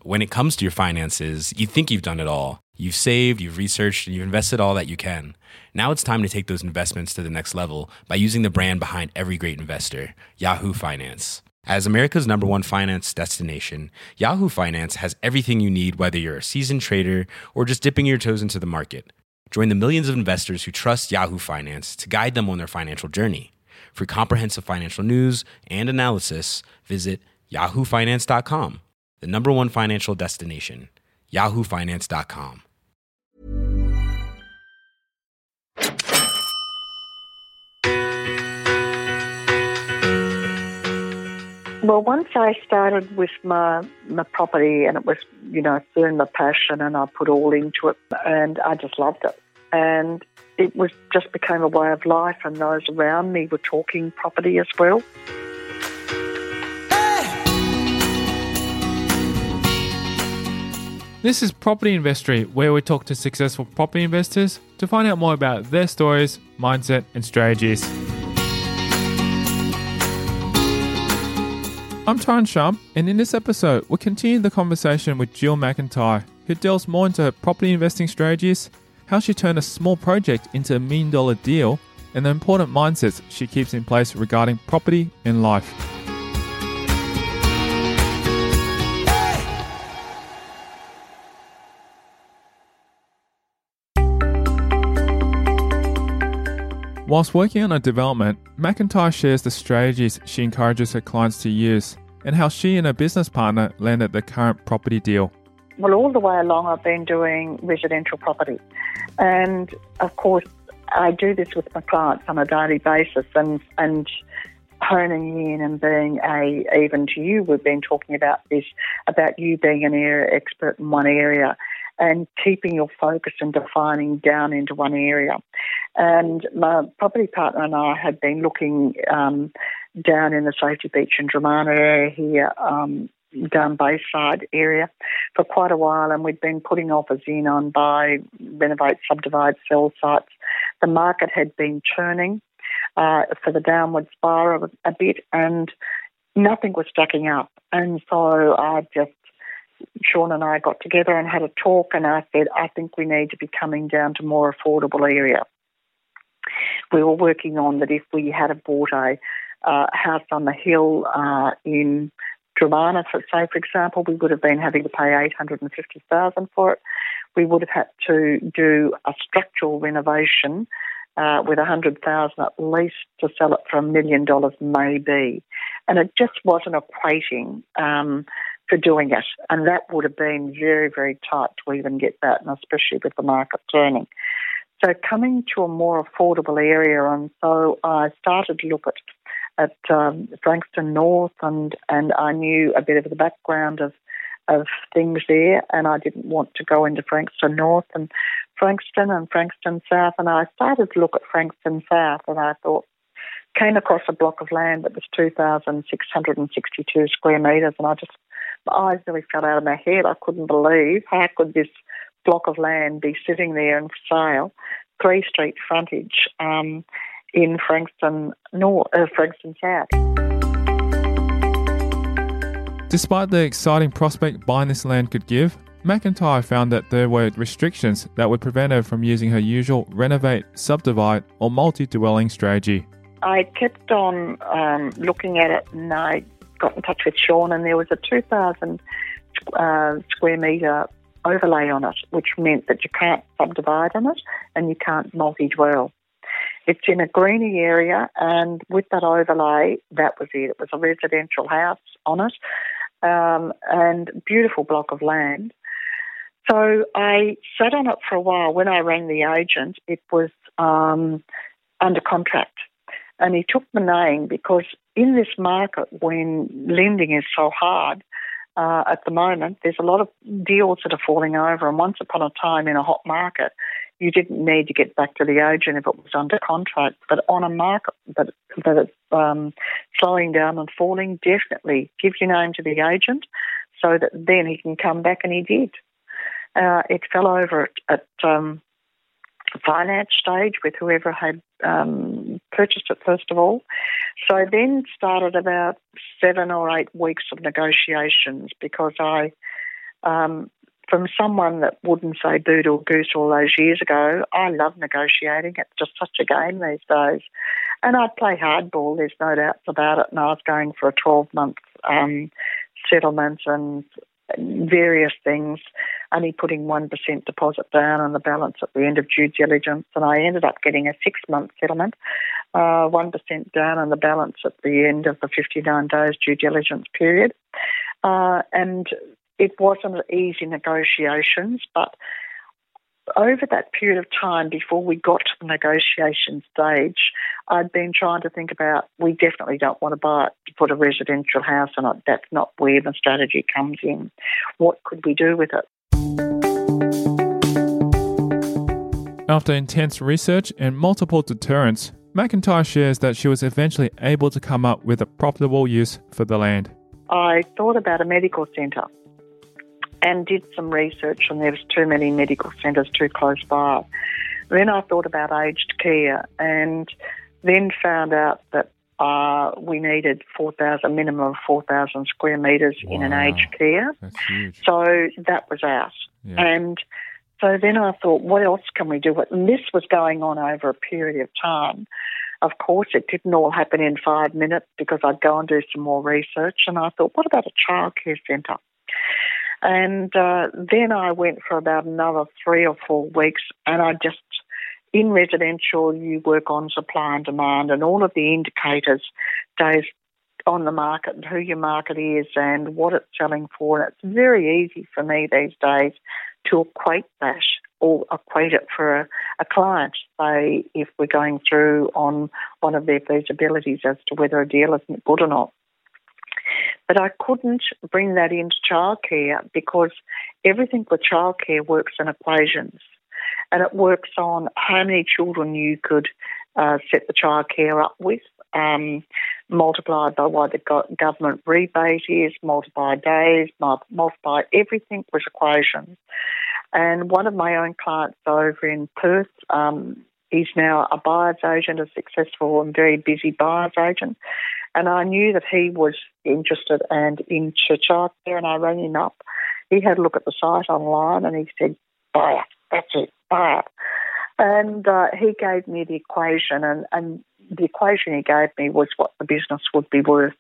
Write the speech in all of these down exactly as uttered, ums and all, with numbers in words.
when it comes to your finances, you think you've done it all. You've saved, you've researched, and you've invested all that you can. Now it's time to take those investments to the next level by using the brand behind every great investor, Yahoo Finance. As America's number one finance destination, Yahoo Finance has everything you need, whether you're a seasoned trader or just dipping your toes into the market. Join the millions of investors who trust Yahoo Finance to guide them on their financial journey. For comprehensive financial news and analysis, visit yahoo finance dot com, the number one financial destination, yahoo finance dot com. Well, once I started with my my property, and it was, you know, feeling my passion, and I put all into it, and I just loved it. And it was just became a way of life, and those around me were talking property as well. This is Property Investory, where we talk to successful property investors to find out more about their stories, mindset, and strategies. I'm Tyron Sharp, and in this episode, we'll continue the conversation with Jill McIntyre, who delves more into her property investing strategies, how she turned a small project into a million dollar deal, and the important mindsets she keeps in place regarding property and life. Whilst working on a development, McIntyre shares the strategies she encourages her clients to use and how she and her business partner landed the current property deal. Well, all the way along, I've been doing residential property. And, of course, I do this with my clients on a daily basis, and, and honing in and being a, even to you, we've been talking about this, about you being an area expert in one area and keeping your focus and defining down into one area. And my property partner and I had been looking um, down in the Safety Beach and Dramana area here, um, down Bayside area for quite a while, and we'd been putting offers in on buy, renovate, subdivide, sell sites. The market had been churning uh, for the downward spiral a bit, and nothing was stacking up. And so I just, Sean and I got together and had a talk, and I said, I think we need to be coming down to more affordable area. We were working on that if we had bought a uh, house on the hill uh, in Dramana, for say, for example, we would have been having to pay eight hundred fifty thousand dollars for it. We would have had to do a structural renovation uh, with one hundred thousand dollars at least to sell it for a million dollars maybe. And it just wasn't equating um, for doing it. And that would have been very, very tight to even get that, and especially with the market turning. So coming to a more affordable area, and so I started to look at at um, Frankston North, and, and I knew a bit of the background of of things there, and I didn't want to go into Frankston North and Frankston and Frankston South, and I started to look at Frankston South, and I thought, came across a block of land that was two thousand six hundred sixty-two square metres, and I just, my eyes nearly fell out of my head. I couldn't believe how could this block of land be sitting there and for sale, three street frontage, um, in Frankston North, uh, Frankston South. Despite the exciting prospect buying this land could give, McIntyre found that there were restrictions that would prevent her from using her usual renovate, subdivide, or multi-dwelling strategy. I kept on um, looking at it, and I got in touch with Sean, and there was a two thousand uh, square metre overlay on it, which meant that you can't subdivide on it and you can't multi-dwell. It's in a greeny area, and with that overlay, that was it. It was a residential house on it, um, and beautiful block of land. So I sat on it for a while. When I rang the agent, it was um, under contract, and he took my name because in this market, when lending is so hard, Uh, at the moment, there's a lot of deals that are falling over, and once upon a time in a hot market, you didn't need to get back to the agent if it was under contract. But on a market that, that it's um, slowing down and falling, definitely give your name to the agent so that then he can come back, and he did. Uh, it fell over at, at um, finance stage with whoever had um, purchased it first of all. So then started about seven or eight weeks of negotiations because I Um, from someone that wouldn't say boot or goose all those years ago, I love negotiating. It's just such a game these days. And I'd play hardball, there's no doubts about it, and I was going for a twelve-month um, settlement and various things, only putting one percent deposit down on the balance at the end of due diligence, and I ended up getting a six-month settlement, uh, one percent down on the balance at the end of the fifty-nine days due diligence period. Uh, and it wasn't easy negotiations, but over that period of time before we got to the negotiation stage, I'd been trying to think about, we definitely don't want to buy it to put a residential house on it. That's not where the strategy comes in. What could we do with it? After intense research and multiple deterrents, McIntyre shares that she was eventually able to come up with a profitable use for the land. I thought about a medical centre and did some research, and there was too many medical centres too close by. Then I thought about aged care, and then found out that uh, we needed four thousand, minimum of four thousand square metres Wow. in an aged care. That's huge. So that was out. Yeah. And so then I thought, what else can we do? And this was going on over a period of time. Of course, it didn't all happen in five minutes because I'd go and do some more research. And I thought, what about a childcare centre? And uh, then I went for about another three or four weeks, and I just, in residential, you work on supply and demand and all of the indicators, days on the market and who your market is and what it's selling for. And it's very easy for me these days to equate that or equate it for a, a client, say, if we're going through on one of their feasibilities as to whether a deal isn't good or not. But I couldn't bring that into childcare because everything with childcare works in equations, and it works on how many children you could uh, set the childcare up with, um, multiplied by what the go- government rebate is, multiply days, multiply everything with equations. And one of my own clients over in Perth, um, he's now a buyer's agent, a successful and very busy buyer's agent. And I knew that he was interested and into childcare, and I rang him up. He had a look at the site online and he said, buy it, that's it, buy it. And uh, he gave me the equation, and, and the equation he gave me was what the business would be worth.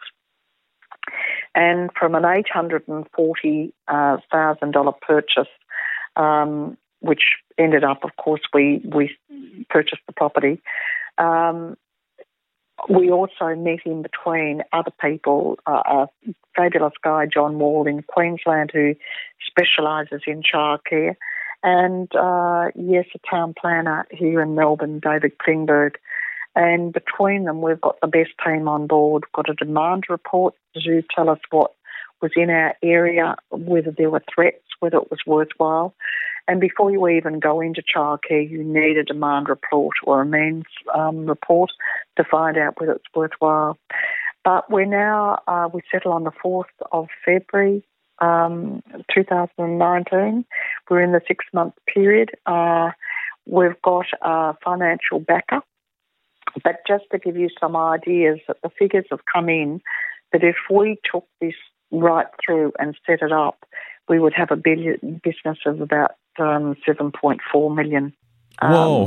And from an eight hundred forty thousand dollars purchase, um, which ended up, of course, we, we purchased the property, um, we also met in between other people, uh, a fabulous guy, John Wall, in Queensland, who specialises in childcare, and, uh, yes, a town planner here in Melbourne, David Klingberg. And between them, we've got the best team on board. We've got a demand report to tell us what was in our area, whether there were threats, whether it was worthwhile. And before you even go into childcare, you need a demand report or a means um, report to find out whether it's worthwhile. But we're now, uh, we settle on the fourth of February um, two thousand nineteen. We're in the six-month period. Uh, we've got a financial backer. But just to give you some ideas, that the figures have come in, that if we took this right through and set it up, we would have a billion business of about um, seven point four million. Um, Whoa.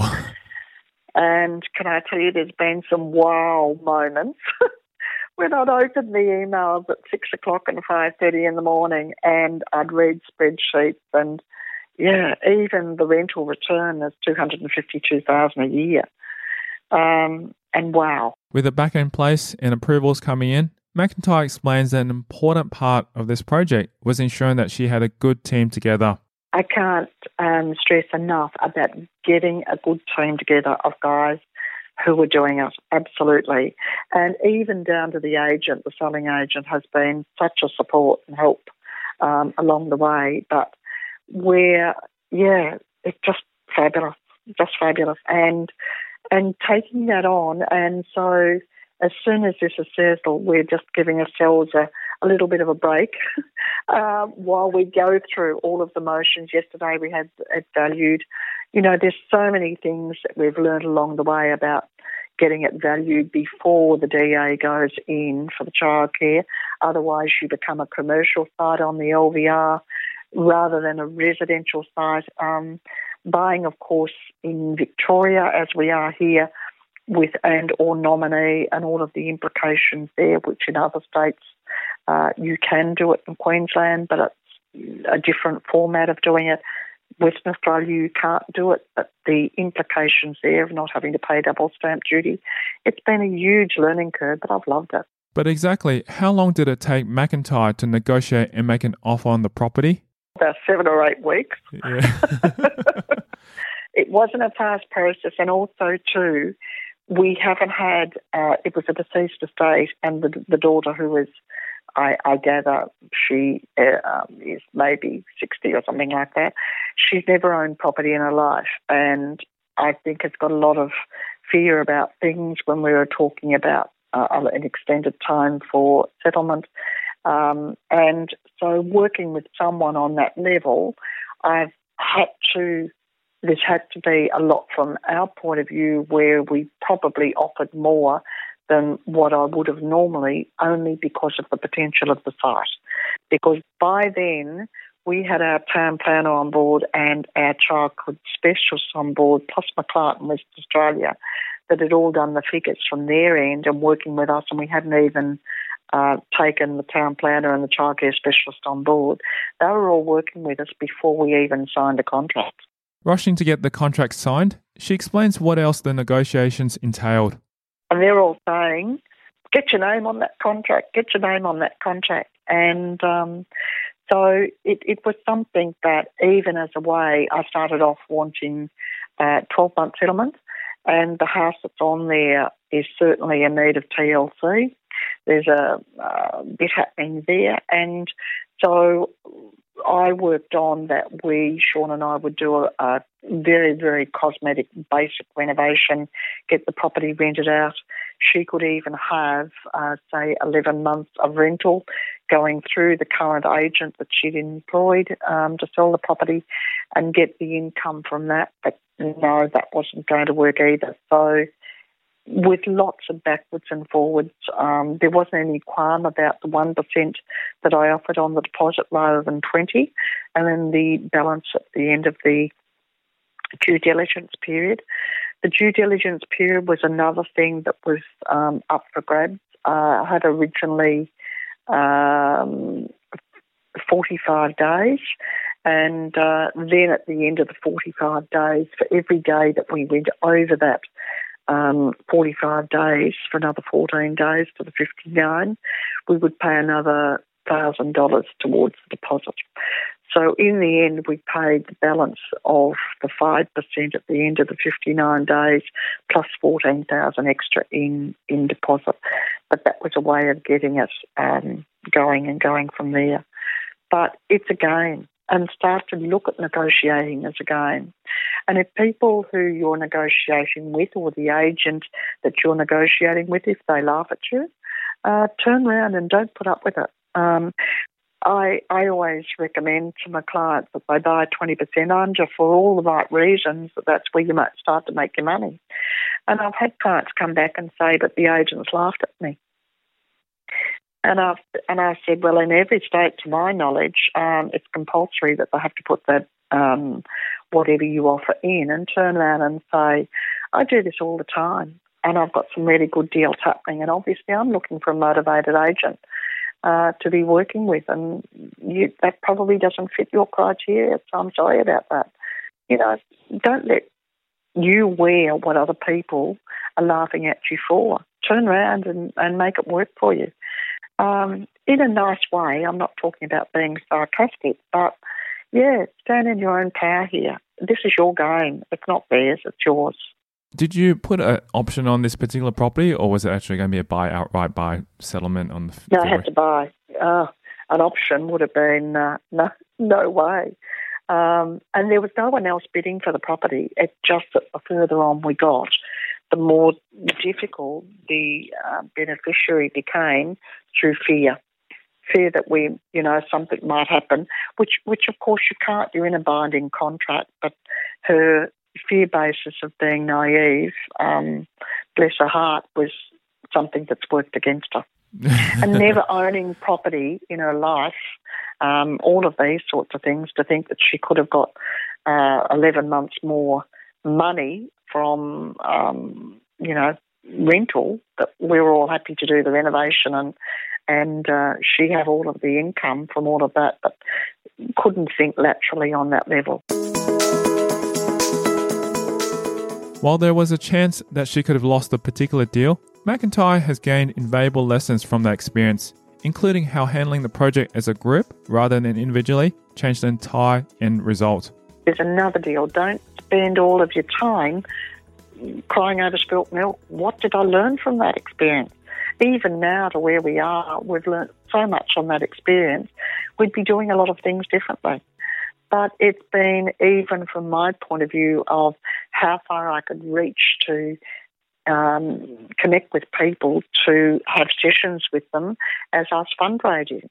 And can I tell you, there's been some wow moments when I'd opened the emails at six o'clock and five thirty in the morning, and I'd read spreadsheets, and yeah, even the rental return is two hundred fifty-two thousand dollars a year. Um, and wow. With a back in place and approvals coming in, McIntyre explains that an important part of this project was ensuring that she had a good team together. I can't um, stress enough about getting a good team together of guys who were doing it, absolutely. And even down to the agent, the selling agent has been such a support and help um, along the way. But we're, yeah, it's just fabulous, just fabulous. And and taking that on, and so as soon as this is settled, we're just giving ourselves a, a little bit of a break uh, while we go through all of the motions. Yesterday we had it valued. You know, there's so many things that we've learned along the way about getting it valued before the D A goes in for the childcare. Otherwise, you become a commercial site on the L V R. rather than a residential site. Um, buying, of course, in Victoria, as we are here, with and or nominee and all of the implications there, which in other states uh, you can do it in Queensland, but it's a different format of doing it. Western Australia, you can't do it, but the implications there of not having to pay double stamp duty, it's been a huge learning curve, but I've loved it. But exactly how long did it take McIntyre to negotiate and make an offer on the property? About seven or eight weeks. Yeah. It wasn't a fast process, and also too, we haven't had, uh, it was a deceased estate, and the, the daughter who was, I, I gather, she uh, um, is maybe sixty or something like that. She's never owned property in her life, and I think it's got a lot of fear about things when we were talking about uh, an extended time for settlement. Um, and so working with someone on that level, I've had to, this had to be a lot from our point of view where we probably offered more than what I would have normally, only because of the potential of the site. Because by then, we had our town planner on board and our childhood specialist on board, plus McClark in West Australia, that had all done the figures from their end and working with us, and we hadn't even uh, taken the town planner and the childcare specialist on board. They were all working with us before we even signed a contract. Rushing to get the contract signed, she explains what else the negotiations entailed. And they're all saying, get your name on that contract, get your name on that contract. And um, so it, it was something that even as a way, I started off wanting uh, twelve-month settlement, and the house that's on there is certainly in need of T L C. There's a uh, bit happening there. And so I worked on that we, Sean and I, would do a, a very, very cosmetic, basic renovation, get the property rented out. She could even have, uh, say, eleven months of rental going through the current agent that she'd employed um, to sell the property and get the income from that. But no, that wasn't going to work either. So with lots of backwards and forwards, um, there wasn't any qualm about the one percent that I offered on the deposit rather than twenty, and then the balance at the end of the due diligence period. The due diligence period was another thing that was um, up for grabs. Uh, I had originally um, forty-five days, and uh, then at the end of the forty-five days, for every day that we went over that um, forty-five days, for another fourteen days to the fifty-nine, we would pay another one thousand dollars towards the deposit. So in the end, we paid the balance of the five percent at the end of the fifty-nine days, plus fourteen thousand dollars extra in, in deposit. But that was a way of getting us um, going and going from there. But it's a game, and start to look at negotiating as a game. And if people who you're negotiating with, or the agent that you're negotiating with, if they laugh at you, uh, turn around and don't put up with it. Um, I, I always recommend to my clients that they buy twenty percent under for all the right reasons, that that's where you might start to make your money. And I've had clients come back and say, but the agents laughed at me. And I've, and I said, well, in every state, to my knowledge, um, it's compulsory that they have to put that um, whatever you offer in, and turn around and say, I do this all the time, and I've got some really good deals happening, and obviously I'm looking for a motivated agent Uh, to be working with, and you, that probably doesn't fit your criteria, so I'm sorry about that. You know, don't let you wear what other people are laughing at you for. Turn around and, and make it work for you. Um, in a nice way. I'm not talking about being sarcastic, but yeah, stand in your own power here. This is your game. It's not theirs, it's yours. Did you put an option on this particular property, or was it actually going to be a buy outright buy settlement on the? No, I had to buy. Uh, an option would have been uh, no, no way. Um, and there was no one else bidding for the property. It's just that the further on we got, the more difficult the uh, beneficiary became through fear. Fear that we, you know, something might happen, which, which of course you can't. You're in a binding contract, but her fear basis of being naive, um, bless her heart, was something that's worked against her. And never owning property in her life, um, all of these sorts of things, to think that she could have got uh, eleven months more money from, um, you know, rental, that we were all happy to do the renovation and and uh, she had all of the income from all of that, but couldn't think laterally on that level. While there was a chance that she could have lost a particular deal, McIntyre has gained invaluable lessons from that experience, including how handling the project as a group rather than individually changed the entire end result. There's another deal. Don't spend all of your time crying over spilt milk. What did I learn from that experience? Even now to where we are, we've learnt so much from that experience. We'd be doing a lot of things differently. But it's been, even from my point of view, of how far I could reach to um, connect with people, to have sessions with them as I was fundraising.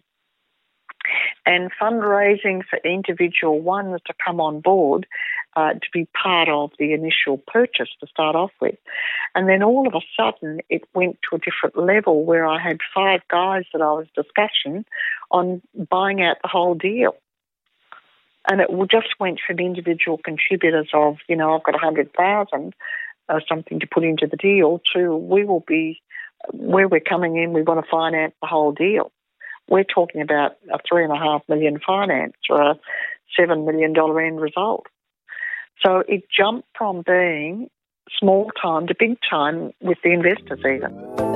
And fundraising for individual ones to come on board uh, to be part of the initial purchase to start off with. And then all of a sudden it went to a different level where I had five guys that I was discussing on buying out the whole deal. And it just went from individual contributors of, you know, I've got one hundred thousand or something to put into the deal, to we will be, where we're coming in, we want to finance the whole deal. We're talking about a three and a half million finance or a seven million dollar end result. So it jumped from being small time to big time with the investors even.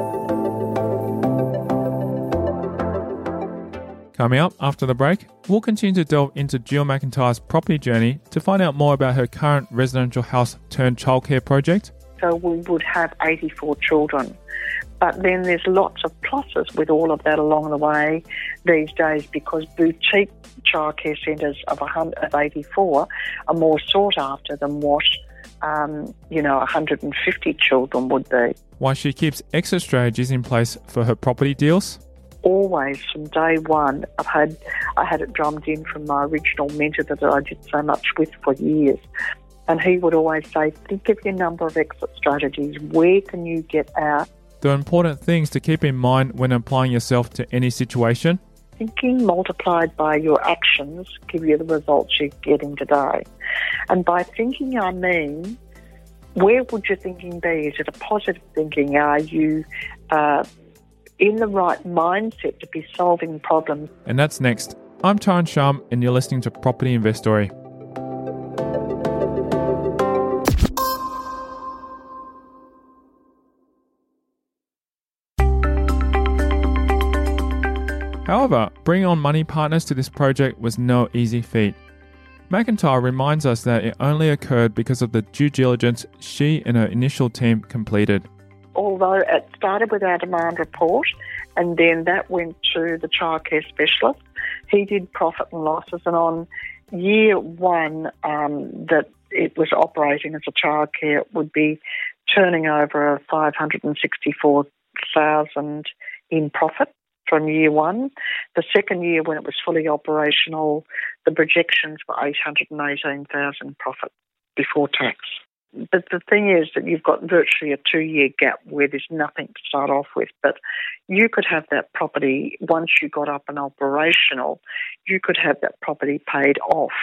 Coming up after the break, we'll continue to delve into Jill McIntyre's property journey to find out more about her current residential house turned childcare project. So we would have eighty-four children. But then there's lots of pluses with all of that along the way these days, because boutique childcare centres of, of eighty-four are more sought after than what, um, you know, one hundred fifty children would be. Why she keeps exit strategies in place for her property deals? Always, from day one, I've had I had it drummed in from my original mentor that I did so much with for years. And he would always say, think of your number of exit strategies. Where can you get out? The important things to keep in mind when applying yourself to any situation? Thinking multiplied by your actions give you the results you're getting today. And by thinking, I mean, where would your thinking be? Is it a positive thinking? Are you uh, in the right mindset to be solving problems? And that's next. I'm Tyron Shum, and you're listening to Property Investory. However, bringing on money partners to this project was no easy feat. McIntyre reminds us that it only occurred because of the due diligence she and her initial team completed. Although it started with our demand report, and then that went to the childcare specialist. He did profit and losses, and on year one um, that it was operating as a childcare, it would be turning over five hundred sixty-four thousand in profit from year one. The second year, when it was fully operational, the projections were eight hundred eighteen thousand profit before tax. But the thing is that you've got virtually a two-year gap where there's nothing to start off with. But you could have that property, once you got up and operational, you could have that property paid off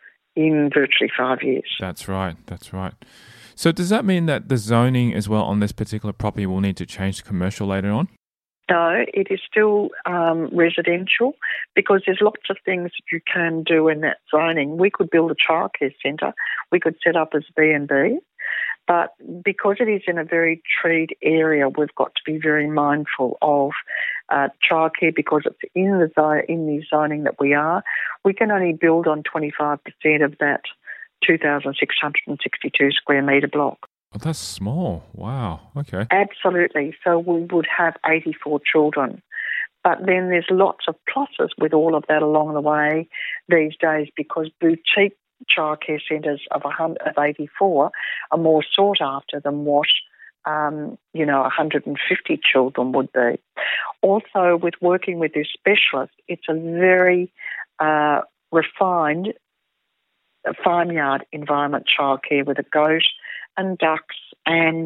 in virtually five years. That's right, that's right. So does that mean that the zoning as well on this particular property will need to change to commercial later on? No, it is still um, residential, because there's lots of things that you can do in that zoning. We could build a childcare centre. We could set up as B and B. But because it is in a very treed area, we've got to be very mindful of uh, childcare, because it's in the, zo- in the zoning that we are. We can only build on twenty-five percent of that two thousand six hundred sixty-two square metre block. Oh, that's small. Wow. Okay. Absolutely. So we would have eighty-four children. But then there's lots of pluses with all of that along the way these days, because boutique childcare centres of, of eighty-four are more sought after than what, um, you know, one hundred fifty children would be. Also, with working with this specialist, it's a very uh, refined farmyard environment childcare with a goat and ducks and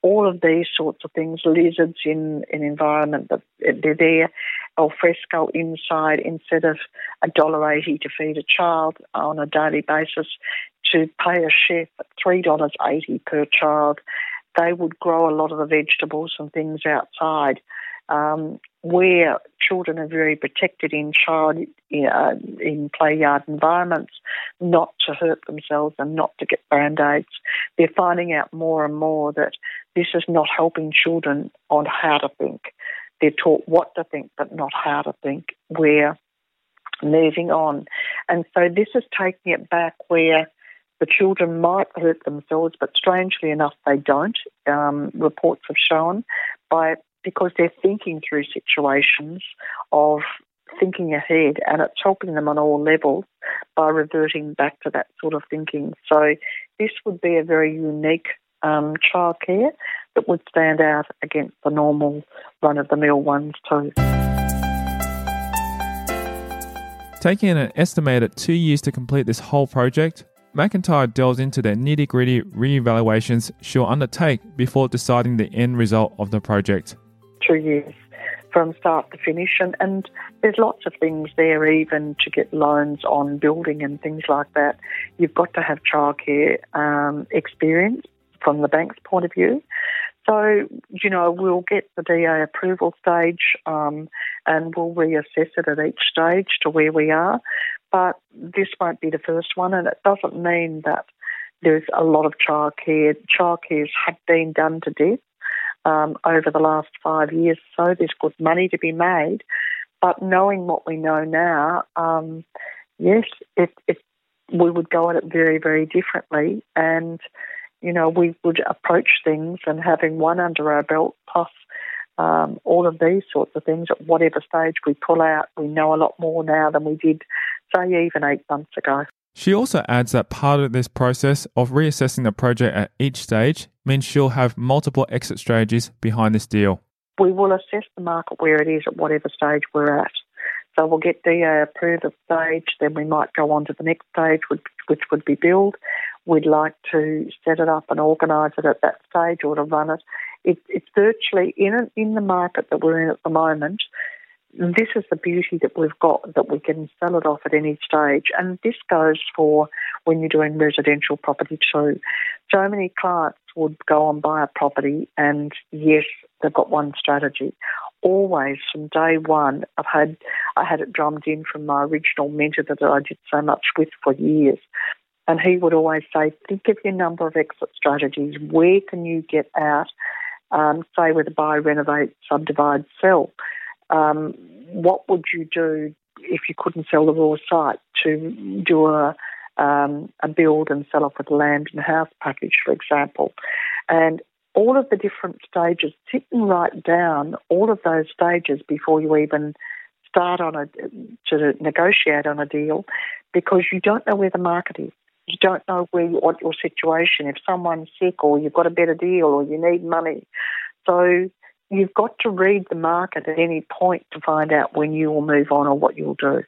all of these sorts of things, lizards in an environment that they're there, al fresco inside, instead of a dollar eighty to feed a child on a daily basis, to pay a chef at three dollars eighty per child. They would grow a lot of the vegetables and things outside, um, where children are very protected in child uh, in play yard environments, not to hurt themselves and not to get band-aids. They're finding out more and more that this is not helping children on how to think. They're taught what to think, but not how to think. We're moving on. And so this is taking it back where the children might hurt themselves, but strangely enough, they don't. Um, reports have shown by because they're thinking through situations of thinking ahead, and it's helping them on all levels by reverting back to that sort of thinking. So this would be a very unique um, childcare that would stand out against the normal run-of-the-mill ones too. Taking an estimated two years to complete this whole project, McIntyre delves into the nitty-gritty re-evaluations she'll undertake before deciding the end result of the project. Two years from start to finish, and, and there's lots of things there even to get loans on building and things like that. You've got to have childcare um, experience from the bank's point of view. So, you know, we'll get the D A approval stage um, and we'll reassess it at each stage to where we are. But this won't be the first one, and it doesn't mean that there's a lot of childcare. Childcares have been done to death um, over the last five years, so there's good money to be made. But knowing what we know now, um, yes, it, it, we would go at it very, very differently, and you know, we would approach things, and having one under our belt plus um, all of these sorts of things at whatever stage we pull out, we know a lot more now than we did, say, even eight months ago. She also adds that part of this process of reassessing the project at each stage means she'll have multiple exit strategies behind this deal. We will assess the market where it is at whatever stage we're at. So we'll get D A approved at stage, then we might go on to the next stage, which, which would be build. We'd like to set it up and organise it at that stage, or to run it. it it's virtually in it, in the market that we're in at the moment. This is the beauty that we've got, that we can sell it off at any stage. And this goes for when you're doing residential property too. So many clients would go and buy a property, and yes, they've got one strategy. Always from day one, I've had I had it drummed in from my original mentor that I did so much with for years. And he would always say, think of your number of exit strategies. Where can you get out, um, say with a buy, renovate, subdivide, sell? Um, what would you do if you couldn't sell the raw site, to do a, um, a build and sell off with a land and house package, for example? And all of the different stages, sit and write down all of those stages before you even start on a to negotiate on a deal, because you don't know where the market is. You don't know where you, what your situation, if someone's sick or you've got a better deal or you need money. So you've got to read the market at any point to find out when you will move on or what you'll do.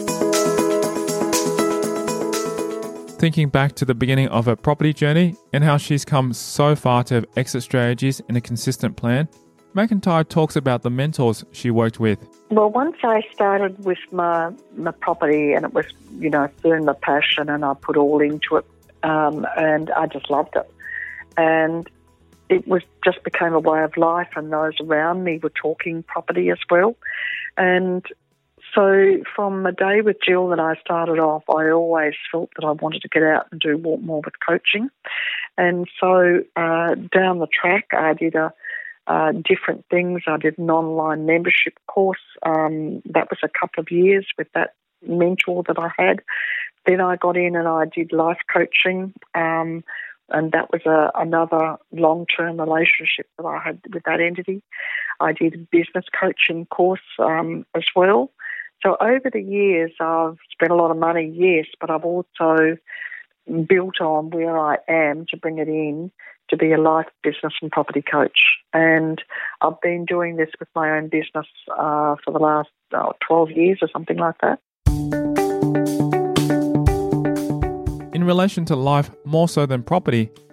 Thinking back to the beginning of her property journey and how she's come so far to have exit strategies and a consistent plan, McIntyre talks about the mentors she worked with. Well, once I started with my my property, and it was, you know, feeling the passion, and I put all into it, um, and I just loved it. And it was just became a way of life, and those around me were talking property as well. And so from the day with Jill that I started off, I always felt that I wanted to get out and do more with coaching. And so uh, down the track, I did a Uh, different things. I did an online membership course. Um, that was a couple of years with that mentor that I had. Then I got in and I did life coaching, um, and that was a, another long-term relationship that I had with that entity. I did a business coaching course um, as well. So over the years, I've spent a lot of money, yes, but I've also built on where I am to bring it in to be a life, business and property coach. And I've been doing this with my own business uh, for the last uh, twelve years or something like that. In relation to life more so than property,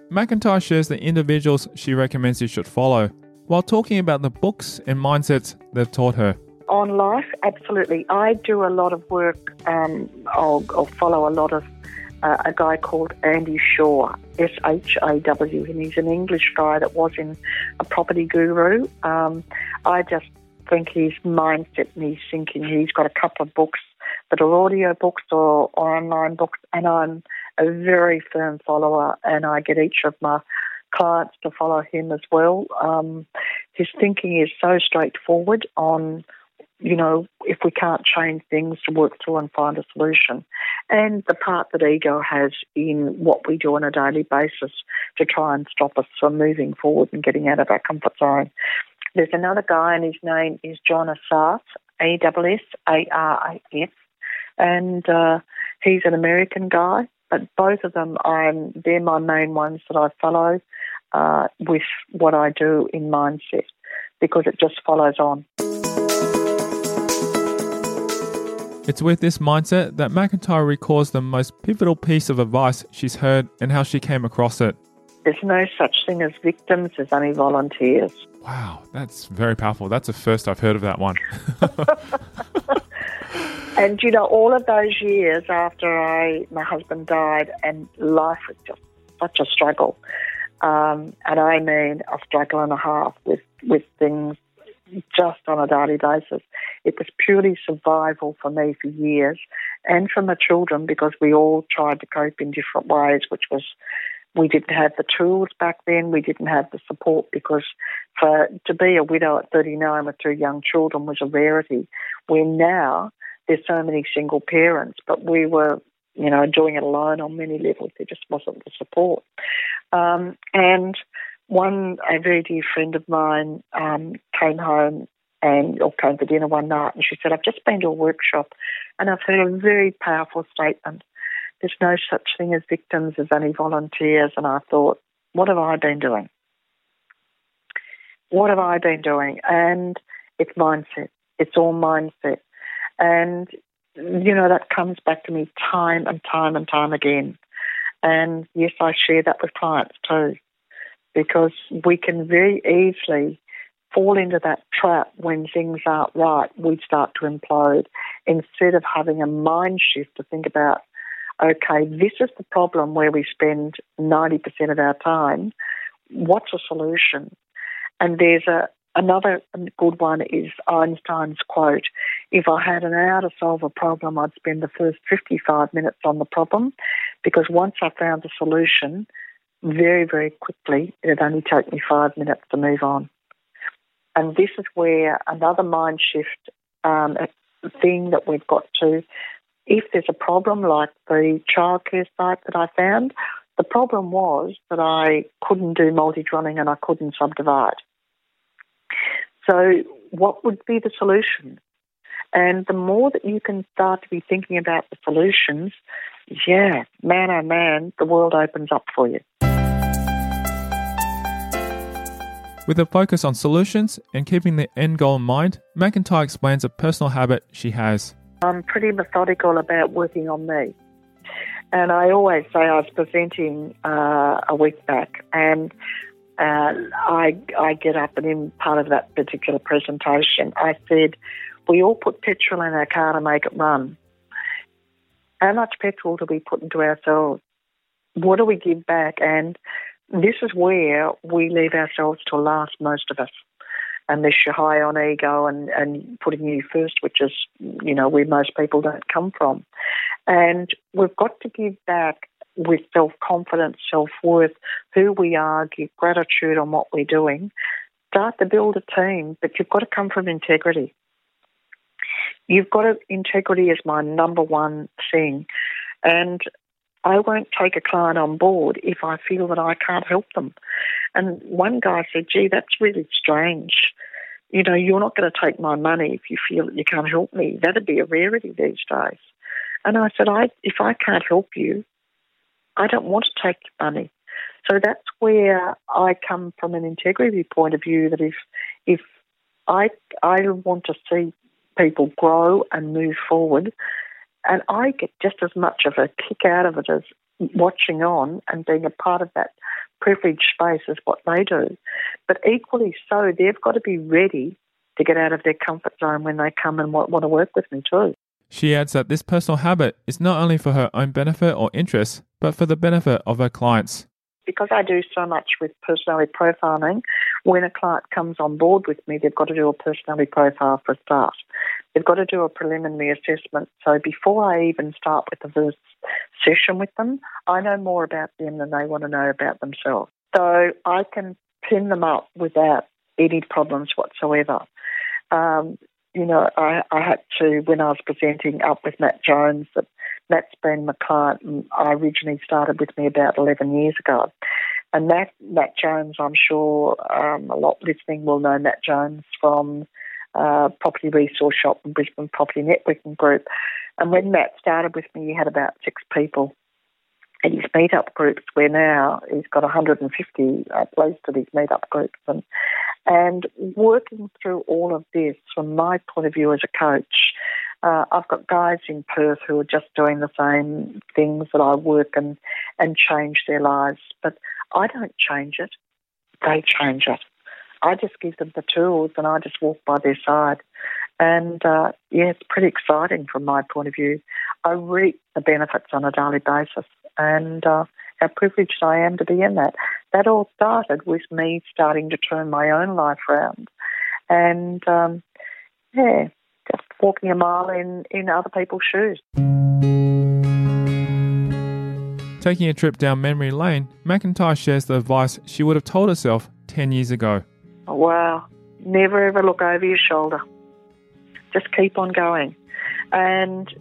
McIntyre shares the individuals she recommends you should follow, while talking about the books and mindsets they've taught her. On life, absolutely. I do a lot of work. Um, I'll, I'll follow a lot of uh, a guy called Andy Shaw, S H A W, and he's an English guy that was in a property guru. Um, I just think his mindset and his thinking, he's got a couple of books that are audio books or, or online books, and I'm a very firm follower, and I get each of my clients to follow him as well. Um, his thinking is so straightforward on, you know, if we can't change things, to work through and find a solution. And the part that ego has in what we do on a daily basis to try and stop us from moving forward and getting out of our comfort zone. There's another guy, and his name is John Assaraf, A S S A R A F, and uh, he's an American guy. But both of them, I'm, they're my main ones that I follow uh, with what I do in mindset, because it just follows on. It's with this mindset that McIntyre recalls the most pivotal piece of advice she's heard and how she came across it. There's no such thing as victims, there's only volunteers. Wow, that's very powerful. That's the first I've heard of that one. And, you know, all of those years after I, my husband died, and life was just such a struggle. Um, and I mean a struggle and a half with, with things just on a daily basis. It was purely survival for me for years, and for my children, because we all tried to cope in different ways, which was, we didn't have the tools back then, we didn't have the support, because for to be a widow at thirty-nine with two young children was a rarity, where now there's so many single parents, but we were, you know, doing it alone on many levels. There just wasn't the support. Um, and one, a very dear friend of mine um, came home and or came for dinner one night, and she said, I've just been to a workshop and I've heard a very powerful statement. There's no such thing as victims, there's only volunteers. And I thought, what have I been doing? What have I been doing? And it's mindset. It's all mindset. And, you know, that comes back to me time and time and time again. And, yes, I share that with clients too, because we can very easily fall into that trap when things aren't right. We start to implode instead of having a mind shift to think about, okay, this is the problem where we spend ninety percent of our time. What's a solution? And there's a Another good one is Einstein's quote, if I had an hour to solve a problem, I'd spend the first fifty-five minutes on the problem, because once I found the solution, very, very quickly, it'd only take me five minutes to move on. And this is where another mind shift um, thing that we've got to, if there's a problem like the childcare site that I found, the problem was that I couldn't do multi-dwelling and I couldn't subdivide. So what would be the solution? And the more that you can start to be thinking about the solutions, yeah, man oh man, the world opens up for you. With a focus on solutions and keeping the end goal in mind, McIntyre explains a personal habit she has. I'm pretty methodical about working on me. And I always say I was presenting uh, a week back, and Uh, I, I get up, and in part of that particular presentation, I said, we all put petrol in our car to make it run. How much petrol do we put into ourselves? What do we give back? And this is where we leave ourselves to last, most of us, unless you're high on ego and, and putting you first, which is, you know, where most people don't come from. And we've got to give back with self-confidence, self-worth, who we are, give gratitude on what we're doing, start to build a team, but you've got to come from integrity. You've got to, integrity is my number one thing. And I won't take a client on board if I feel that I can't help them. And one guy said, gee, that's really strange. You know, you're not going to take my money if you feel that you can't help me. That'd be a rarity these days. And I said, I, if I can't help you, I don't want to take your money. So that's where I come from an integrity point of view, that if if I I want to see people grow and move forward, and I get just as much of a kick out of it as watching on and being a part of that privileged space as what they do. But equally so, they've got to be ready to get out of their comfort zone when they come and want, want to work with me too. She adds that this personal habit is not only for her own benefit or interest, but for the benefit of her clients. Because I do so much with personality profiling, when a client comes on board with me, they've got to do a personality profile for a start. They've got to do a preliminary assessment. So before I even start with the first session with them, I know more about them than they want to know about themselves. So I can pin them up without any problems whatsoever. Um, you know, I, I had to, when I was presenting up with Matt Jones, that Matt's been my client, and I originally started with me about eleven years ago. And Matt, Matt Jones, I'm sure um, a lot listening will know Matt Jones from uh, Property Resource Shop and Brisbane Property Networking Group. And when Matt started with me, he had about six people at his meetup groups, where now he's got one hundred fifty at least at his meetup groups. And, and working through all of this, from my point of view as a coach, uh, I've got guys in Perth who are just doing the same things that I work and, and change their lives. But I don't change it. They change it. I just give them the tools and I just walk by their side. And, uh, yeah, it's pretty exciting from my point of view. I reap the benefits on a daily basis, and uh, how privileged I am to be in that. That all started with me starting to turn my own life around. And, um, yeah, just walking a mile in, in other people's shoes. Taking a trip down memory lane, McIntyre shares the advice she would have told herself ten years ago. Oh, wow. Never ever look over your shoulder. Just keep on going. And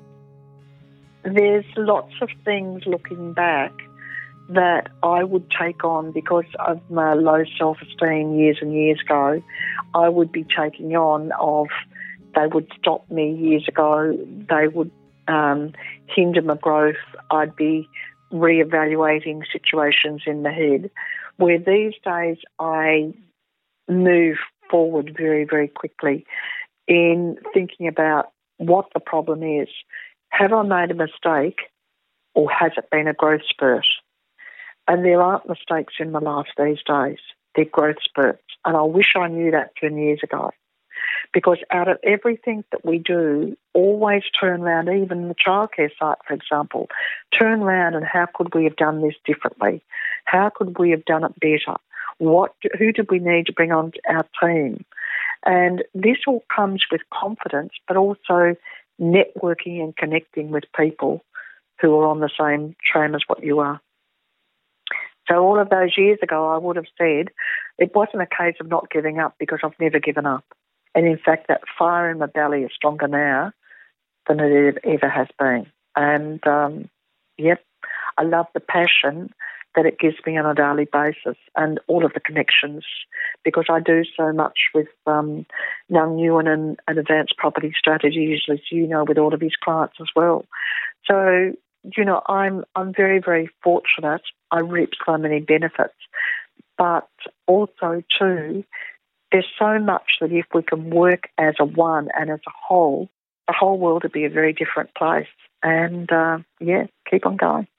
there's lots of things looking back that I would take on because of my low self-esteem years and years ago. I would be taking on of, they would stop me years ago, they would um, hinder my growth, I'd be reevaluating situations in the head, where these days I move forward very, very quickly in thinking about what the problem is. Have I made a mistake, or has it been a growth spurt? And there aren't mistakes in my life these days. They're growth spurts. And I wish I knew that ten years ago. Because out of everything that we do, always turn around, even the childcare site, for example, turn around and how could we have done this differently? How could we have done it better? What? Who did we need to bring on our team? And this all comes with confidence, but also networking and connecting with people who are on the same train as what you are. So all of those years ago, I would have said it wasn't a case of not giving up, because I've never given up. And in fact, that fire in my belly is stronger now than it ever has been. And, um, yep, I love the passion that it gives me on a daily basis and all of the connections, because I do so much with um, Young Nguyen and, and Advanced Property Strategies, as you know, with all of his clients as well. So, you know, I'm I'm very, very fortunate. I reap so many benefits. But also, too, there's so much that if we can work as a one and as a whole, the whole world would be a very different place. And, uh, yeah, keep on going.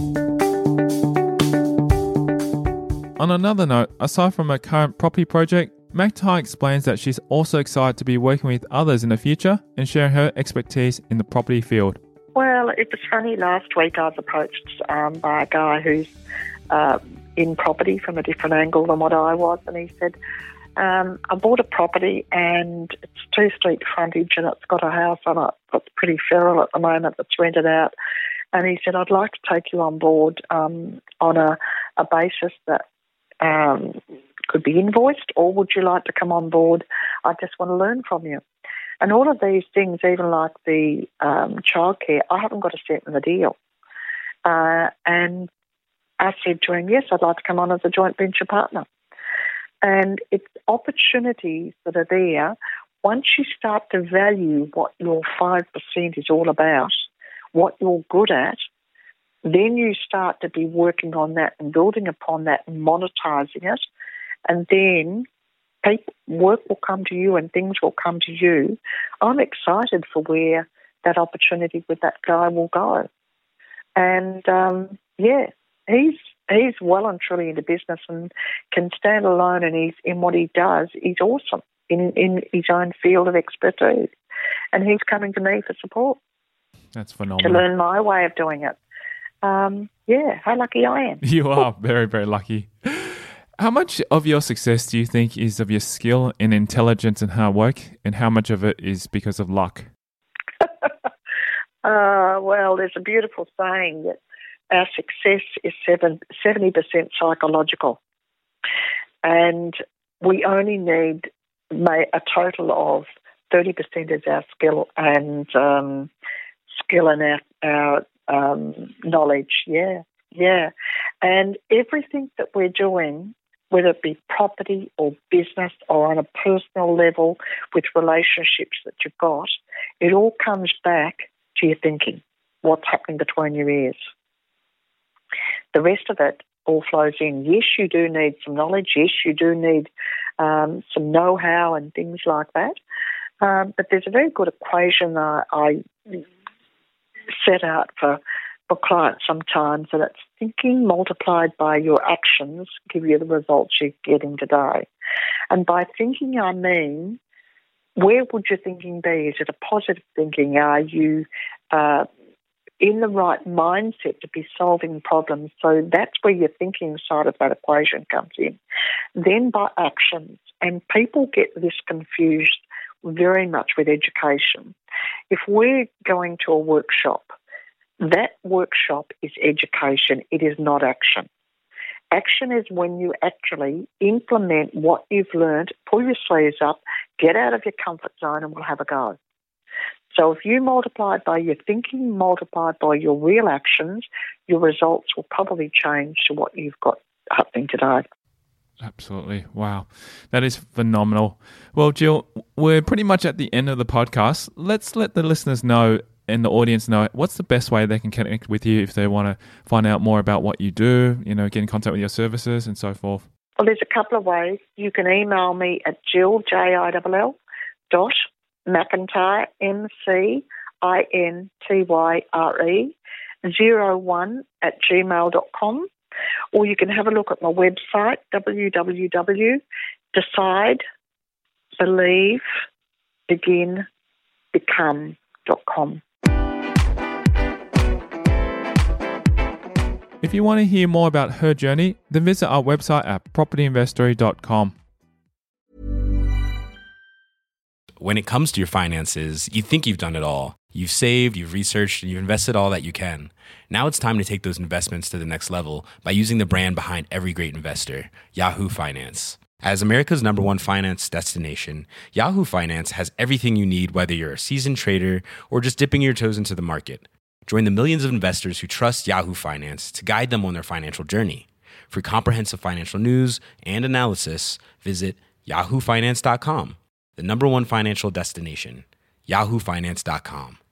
On another note, aside from her current property project, McIntyre explains that she's also excited to be working with others in the future and sharing her expertise in the property field. Well, it was funny. Last week I was approached um, by a guy who's uh, in property from a different angle than what I was, and he said, um, I bought a property and it's two-street frontage and it's got a house on it that's pretty feral at the moment that's rented out. And he said, I'd like to take you on board um, on a, a basis that um, could be invoiced, or would you like to come on board? I just want to learn from you. And all of these things, even like the um, childcare, I haven't got a cent in the deal. Uh, and I said to him, yes, I'd like to come on as a joint venture partner. And it's opportunities that are there. Once you start to value what your five percent is all about, what you're good at, then you start to be working on that and building upon that and monetizing it. And then people, work will come to you and things will come to you. I'm excited for where that opportunity with that guy will go. And, um, yeah, he's he's well and truly into business and can stand alone, and he's in what he does. He's awesome in, in his own field of expertise. And he's coming to me for support. That's phenomenal. To learn my way of doing it. Um, yeah, how lucky I am. You are very, very lucky. How much of your success do you think is of your skill and intelligence and hard work, and how much of it is because of luck? uh, well, there's a beautiful saying that our success is seven, seventy percent psychological. And we only need a total of thirty percent is our skill and um, skill and our, our um, knowledge. Yeah, yeah. And everything that we're doing, whether it be property or business or on a personal level with relationships that you've got, it all comes back to your thinking, what's happening between your ears. The rest of it all flows in. Yes, you do need some knowledge. Yes, you do need um, some know-how and things like that. Um, but there's a very good equation uh, I set out for, for clients sometimes, and it's thinking multiplied by your actions give you the results you're getting today. And by thinking, I mean, where would your thinking be? Is it a positive thinking? Are you uh, in the right mindset to be solving problems? So that's where your thinking side of that equation comes in. Then by actions, and people get this confused very much with education. If we're going to a workshop, that workshop is education. It is not action. Action is when you actually implement what you've learned, pull your sleeves up, get out of your comfort zone, and we'll have a go. So if you multiply it by your thinking, multiplied by your real actions, your results will probably change to what you've got happening today. Absolutely. Wow. That is phenomenal. Well, Jill, we're pretty much at the end of the podcast. Let's let the listeners know and the audience know what's the best way they can connect with you if they want to find out more about what you do, you know, get in contact with your services and so forth. Well, there's a couple of ways. You can email me at Jill, J I L L, dot McIntyre, M C I N T Y R E, zero one at gmail dot com. Or you can have a look at my website, w w w dot decide believe begin become dot com. If you want to hear more about her journey, then visit our website at property investory dot com. When it comes to your finances, you think you've done it all. You've saved, you've researched, and you've invested all that you can. Now it's time to take those investments to the next level by using the brand behind every great investor, Yahoo Finance. As America's number one finance destination, Yahoo Finance has everything you need, whether you're a seasoned trader or just dipping your toes into the market. Join the millions of investors who trust Yahoo Finance to guide them on their financial journey. For comprehensive financial news and analysis, visit yahoo finance dot com, the number one financial destination, yahoo finance dot com.